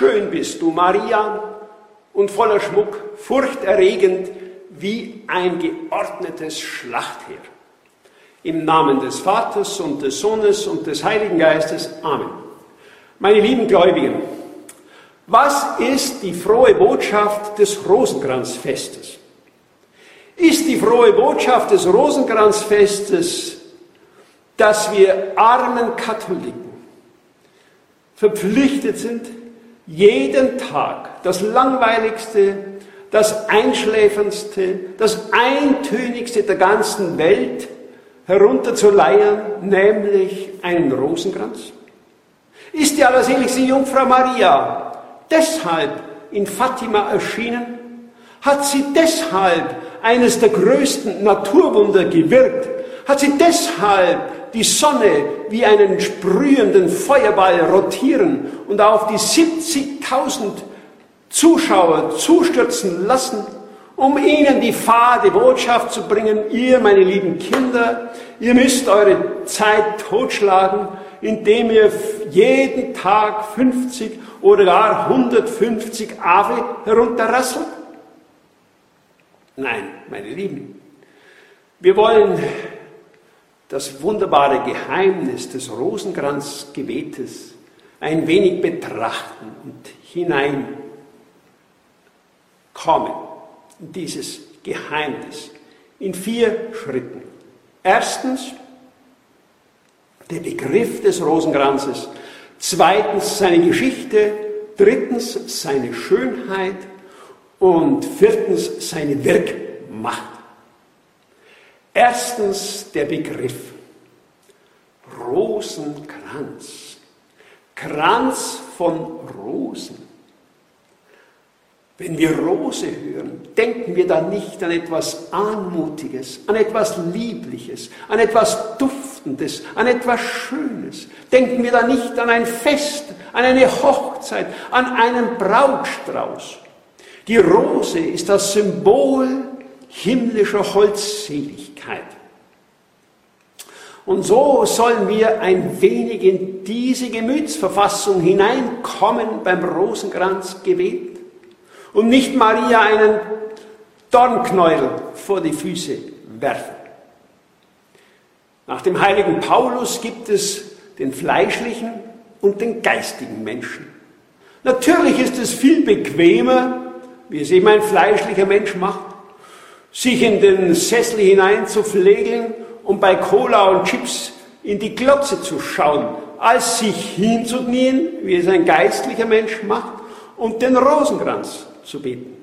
Schön bist du, Maria, und voller Schmuck, furchterregend wie ein geordnetes Schlachtheer. Im Namen des Vaters und des Sohnes und des Heiligen Geistes. Amen. Meine lieben Gläubigen, was ist die frohe Botschaft des Rosenkranzfestes? Ist die frohe Botschaft des Rosenkranzfestes, dass wir armen Katholiken verpflichtet sind, jeden Tag das langweiligste, das einschläferndste, das eintönigste der ganzen Welt herunterzuleiern, nämlich einen Rosenkranz? Ist die allerseligste Jungfrau Maria deshalb in Fatima erschienen? Hat sie deshalb eines der größten Naturwunder gewirkt? Hat sie deshalb die Sonne wie einen sprühenden Feuerball rotieren und auf die 70.000 Zuschauer zustürzen lassen, um ihnen die fade Botschaft zu bringen: Ihr, meine lieben Kinder, ihr müsst eure Zeit totschlagen, indem ihr jeden Tag 50 oder gar 150 Ave herunterrasselt? Nein, meine Lieben, wir wollen das wunderbare Geheimnis des Rosenkranzgebetes ein wenig betrachten und hineinkommen in dieses Geheimnis in 4 Schritten. Erstens der Begriff des Rosenkranzes, zweitens seine Geschichte, drittens seine Schönheit und viertens seine Wirkmacht. Erstens der Begriff Rosenkranz, Kranz von Rosen. Wenn wir Rose hören, denken wir dann nicht an etwas Anmutiges, an etwas Liebliches, an etwas Duftendes, an etwas Schönes. Denken wir dann nicht an ein Fest, an eine Hochzeit, an einen Brautstrauß. Die Rose ist das Symbol himmlischer Holdseligkeit. Und so sollen wir ein wenig in diese Gemütsverfassung hineinkommen beim Rosenkranzgebet und nicht Maria einen Dornknäuel vor die Füße werfen. Nach dem heiligen Paulus gibt es den fleischlichen und den geistigen Menschen. Natürlich ist es viel bequemer, wie es eben ein fleischlicher Mensch macht, sich in den Sessel hineinzupflegeln und bei Cola und Chips in die Glotze zu schauen, als sich hinzuknien, wie es ein geistlicher Mensch macht, und den Rosenkranz zu beten.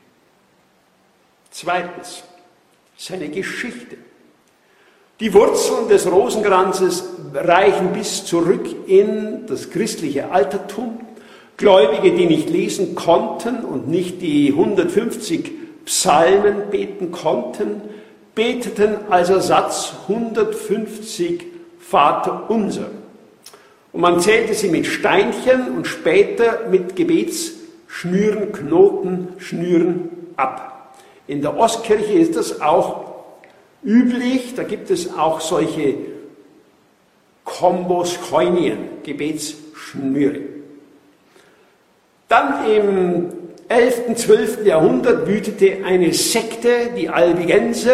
Zweitens, seine Geschichte. Die Wurzeln des Rosenkranzes reichen bis zurück in das christliche Altertum. Gläubige, die nicht lesen konnten und nicht die 150 Psalmen beten konnten, beteten als Ersatz 150 Vaterunser. Und man zählte sie mit Steinchen und später mit Gebetsschnüren, Knotenschnüren ab. In der Ostkirche ist das auch üblich, da gibt es auch solche Komboschonien, Gebetsschnüre. Dann im 11., 12. Jahrhundert wütete eine Sekte, die Albigenser,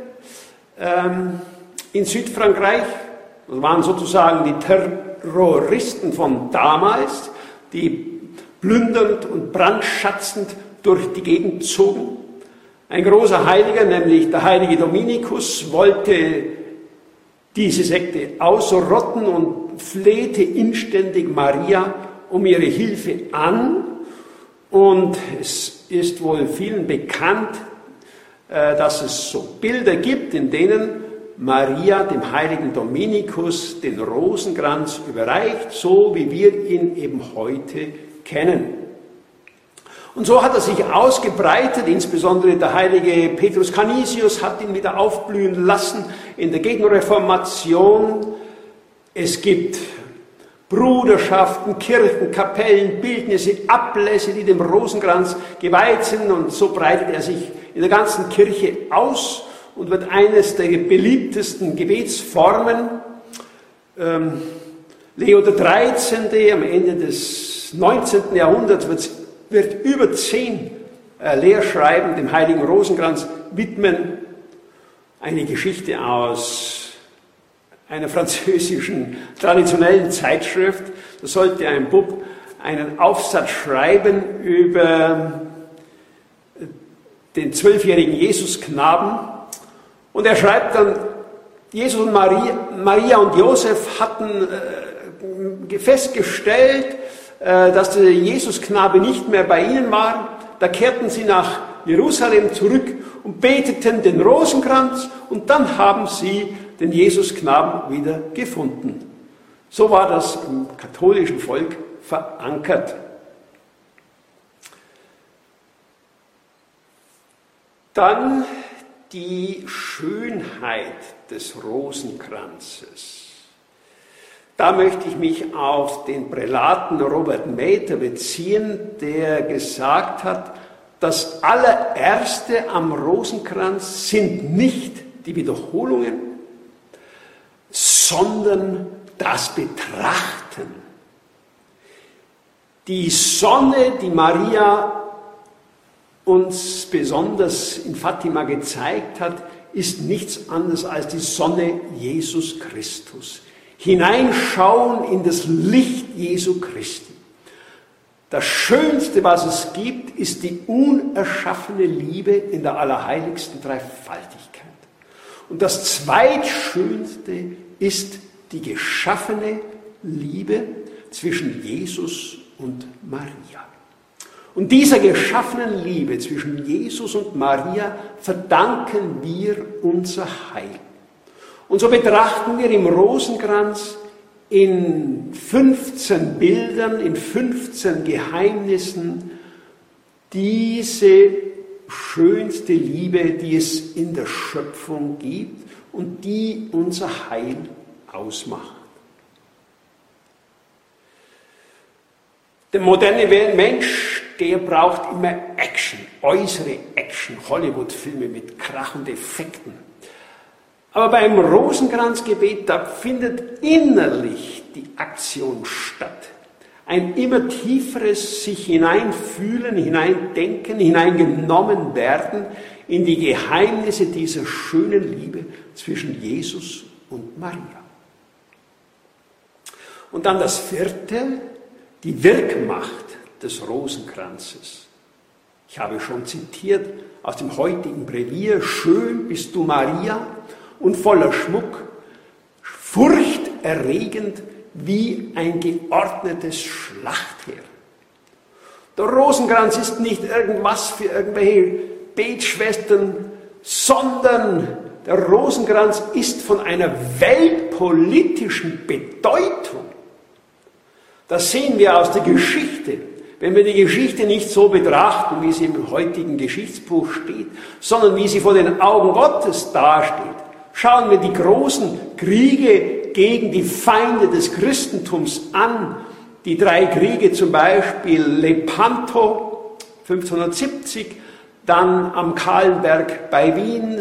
in Südfrankreich. Das waren sozusagen die Terroristen von damals, die plündernd und brandschatzend durch die Gegend zogen. Ein großer Heiliger, nämlich der heilige Dominikus, wollte diese Sekte ausrotten und flehte inständig Maria um ihre Hilfe an. Und es ist wohl vielen bekannt, dass es so Bilder gibt, in denen Maria dem heiligen Dominikus den Rosenkranz überreicht, so wie wir ihn eben heute kennen. Und so hat er sich ausgebreitet, insbesondere der heilige Petrus Canisius hat ihn wieder aufblühen lassen in der Gegenreformation. Es gibt Bruderschaften, Kirchen, Kapellen, Bildnisse, Ablässe, die dem Rosenkranz geweiht sind, und so breitet er sich in der ganzen Kirche aus und wird eines der beliebtesten Gebetsformen. Leo XIII. Am Ende des 19. Jahrhunderts wird über 10 Lehrschreiben dem heiligen Rosenkranz widmen. Eine Geschichte aus einer französischen traditionellen Zeitschrift. Da sollte ein Bub einen Aufsatz schreiben über den 12-jährigen Jesusknaben. Und er schreibt dann, Jesus und Maria und Josef hatten festgestellt, dass der Jesusknabe nicht mehr bei ihnen war. Da kehrten sie nach Jerusalem zurück und beteten den Rosenkranz und dann haben sie den Jesusknaben wieder gefunden. So war das im katholischen Volk verankert. Dann die Schönheit des Rosenkranzes. Da möchte ich mich auf den Prälaten Robert Mather beziehen, der gesagt hat, das allererste am Rosenkranz sind nicht die Wiederholungen, sondern das Betrachten. Die Sonne, die Maria uns besonders in Fatima gezeigt hat, ist nichts anderes als die Sonne Jesus Christus. Hineinschauen in das Licht Jesu Christi. Das Schönste, was es gibt, ist die unerschaffene Liebe in der allerheiligsten Dreifaltigkeit. Und das Zweitschönste ist die geschaffene Liebe zwischen Jesus und Maria. Und dieser geschaffenen Liebe zwischen Jesus und Maria verdanken wir unser Heil. Und so betrachten wir im Rosenkranz in 15 Bildern, in 15 Geheimnissen diese schönste Liebe, die es in der Schöpfung gibt und die unser Heil ausmacht. Der moderne Mensch, der braucht immer Action, äußere Action, Hollywood-Filme mit Krach und Effekten. Aber beim Rosenkranzgebet, da findet innerlich die Aktion statt. Ein immer tieferes sich hineinfühlen, hineindenken, hineingenommen werden in die Geheimnisse dieser schönen Liebe zwischen Jesus und Maria. Und dann das vierte, die Wirkmacht des Rosenkranzes. Ich habe schon zitiert aus dem heutigen Brevier, schön bist du Maria und voller Schmuck, furchterregend wie ein geordnetes Schlachtheer. Der Rosenkranz ist nicht irgendwas für irgendwelche Betschwestern, sondern der Rosenkranz ist von einer weltpolitischen Bedeutung. Das sehen wir aus der Geschichte. Wenn wir die Geschichte nicht so betrachten, wie sie im heutigen Geschichtsbuch steht, sondern wie sie vor den Augen Gottes dasteht, schauen wir die großen Kriege gegen die Feinde des Christentums an. Die 3 Kriege zum Beispiel Lepanto 1570, dann am Kahlenberg bei Wien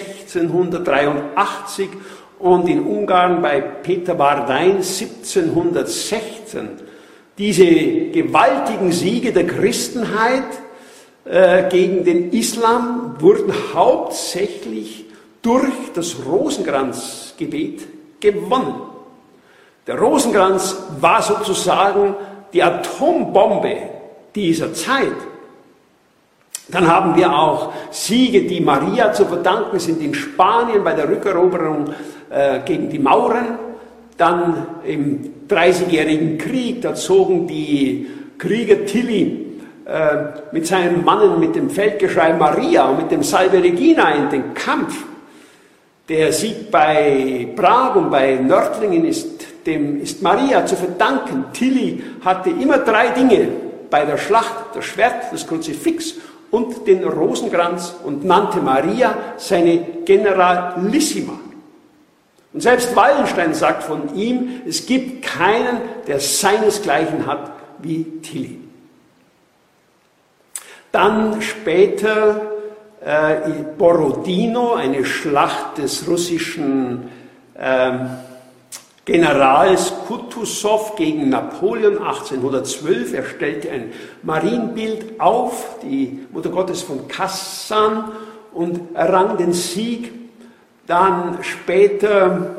1683 und in Ungarn bei Peterwardein 1716. Diese gewaltigen Siege der Christenheit gegen den Islam wurden hauptsächlich durch das Rosenkranzgebet gewonnen. Der Rosenkranz war sozusagen die Atombombe dieser Zeit. Dann haben wir auch Siege, die Maria zu verdanken sind in Spanien bei der Rückeroberung gegen die Mauren. Dann im 30-jährigen Krieg, da zogen die Krieger Tilly mit seinen Mannen mit dem Feldgeschrei Maria und mit dem Salve Regina in den Kampf. Der Sieg bei Prag und bei Nördlingen ist Maria zu verdanken. Tilly hatte immer 3 Dinge bei der Schlacht: das Schwert, das Kruzifix und den Rosenkranz und nannte Maria seine Generalissima. Und selbst Wallenstein sagt von ihm, es gibt keinen, der seinesgleichen hat wie Tilly. Dann später Borodino, eine Schlacht des russischen Generals Kutusow gegen Napoleon 1812. Er stellte ein Marienbild auf, die Mutter Gottes von Kassan, und errang den Sieg. Dann später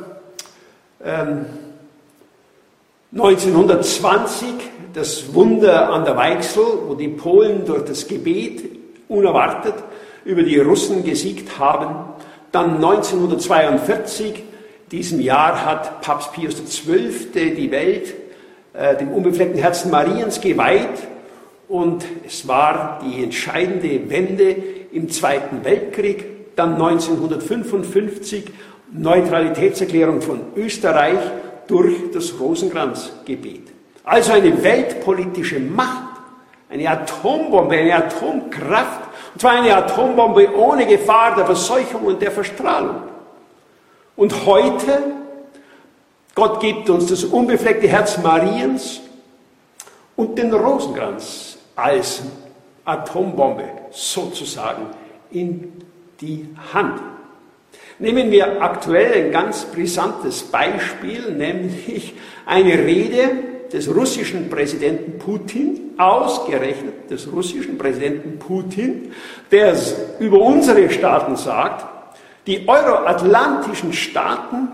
1920 das Wunder an der Weichsel, wo die Polen durch das Gebet unerwartet über die Russen gesiegt haben. Dann 1942, diesem Jahr hat Papst Pius XII. Die Welt dem unbefleckten Herzen Mariens geweiht, und es war die entscheidende Wende im Zweiten Weltkrieg. Dann 1955 Neutralitätserklärung von Österreich durch das Rosenkranzgebet. Also eine weltpolitische Macht, eine Atombombe, eine Atomkraft, und zwar eine Atombombe ohne Gefahr der Verseuchung und der Verstrahlung. Und heute, Gott gibt uns das unbefleckte Herz Mariens und den Rosenkranz als Atombombe sozusagen in die Hand. Nehmen wir aktuell ein ganz brisantes Beispiel, nämlich eine Rede des russischen Präsidenten Putin, ausgerechnet des russischen Präsidenten Putin, der über unsere Staaten sagt, die euroatlantischen Staaten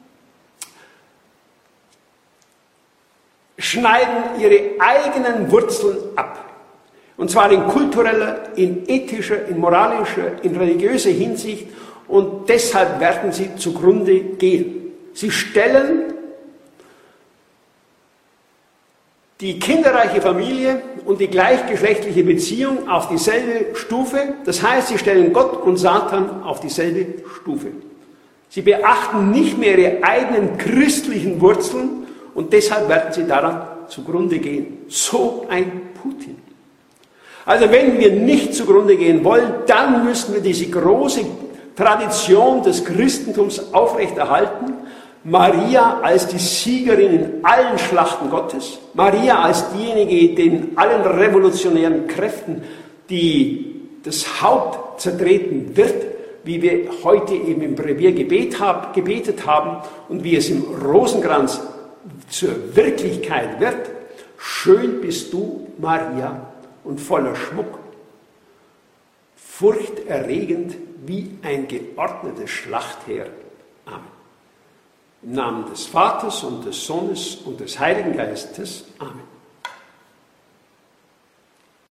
schneiden ihre eigenen Wurzeln ab. Und zwar in kultureller, in ethischer, in moralischer, in religiöser Hinsicht, und deshalb werden sie zugrunde gehen. Sie stellen die kinderreiche Familie und die gleichgeschlechtliche Beziehung auf dieselbe Stufe. Das heißt, sie stellen Gott und Satan auf dieselbe Stufe. Sie beachten nicht mehr ihre eigenen christlichen Wurzeln, und deshalb werden sie daran zugrunde gehen. So ein Putin. Also wenn wir nicht zugrunde gehen wollen, dann müssen wir diese große Tradition des Christentums aufrechterhalten. Maria als die Siegerin in allen Schlachten Gottes, Maria als diejenige, die in allen revolutionären Kräften, die das Haupt zertreten wird, wie wir heute eben im Brevier gebetet haben und wie es im Rosenkranz zur Wirklichkeit wird. Schön bist du, Maria, und voller Schmuck, furchterregend wie ein geordnetes Schlachtheer. Amen. Im Namen des Vaters und des Sohnes und des Heiligen Geistes. Amen.